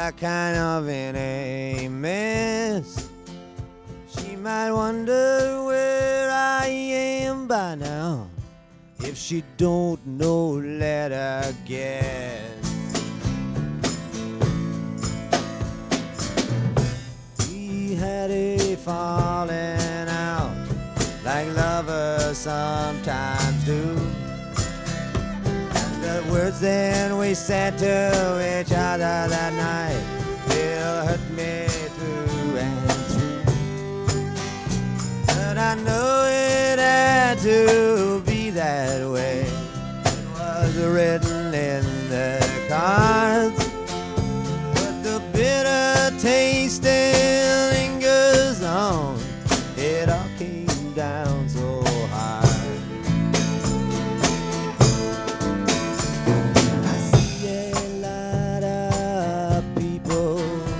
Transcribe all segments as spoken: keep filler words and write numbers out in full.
like kind of in a mess. She might wonder where I am by now. If she don't know, let her guess. We had a falling out like lovers sometimes do. And the words then we said to each other that night will hurt me through and through. But I know it had to be that way. It was written in the cards. But the bitter taste still lingers on. It all came down so hard. I see a lot of people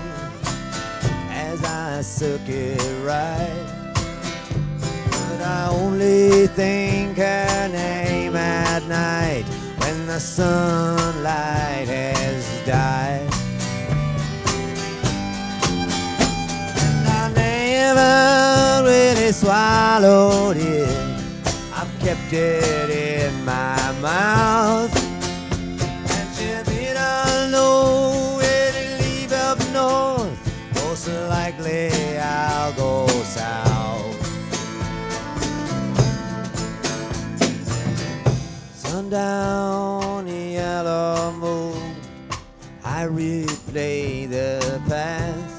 as I circuit right, but I only think her name at night when the sunlight has died. And I never really swallowed it. I've kept it in my mouth. And she'll be alone when you leave up north. Most likely I'll go south. Sundown, yellow moon, I replay the past.